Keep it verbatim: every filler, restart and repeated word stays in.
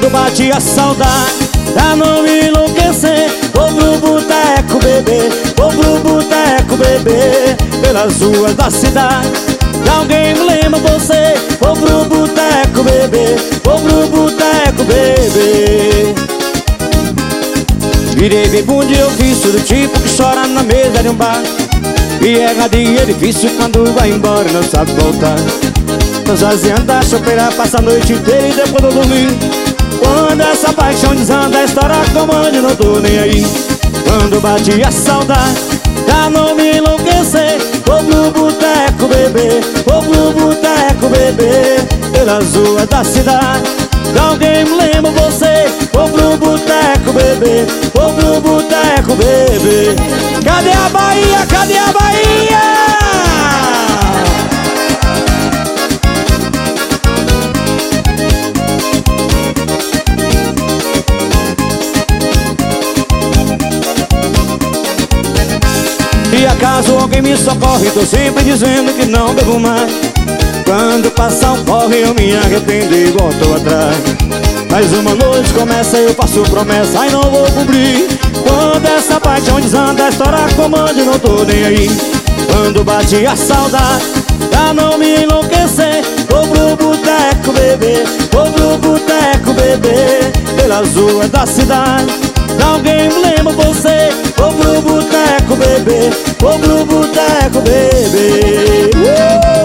Quando bate a saudade, pra não me enlouquecer, vou pro boteco beber, vou pro boteco beber, pelas ruas da cidade. Se alguém me lembra você, vou pro boteco beber, vou pro boteco beber. Virei bebum e eu fiz do tipo que chora na mesa de um bar. E é gadinho, é difícil quando vai embora e não sabe voltar. Tô sozinho da chopeira, passa a noite inteira e depois eu dormir. Quando essa paixão desanda, a história comanda, não tô nem aí. Quando bate a saudade, pra não me enlouquecer, vou pro boteco beber, vou pro boteco beber, pelas ruas da cidade. Se alguém me lembra você, vou pro boteco beber, vou pro boteco beber. Cadê a Bahia? Cadê a Bahia? Se acaso alguém me socorre, tô sempre dizendo que não bebo mais. Quando passar um porre eu me arrependo e volto atrás. Mais uma noite começa, eu faço promessa e não vou cumprir. Quando essa paixão desanda, a história comanda e não tô nem aí. Quando bate a saudade, pra não me enlouquecer, vou pro boteco beber, vou pro boteco beber, pelas ruas da cidade. Se alguém me lembra você, vou pro boteco beber, vou pro boteco beber. uh!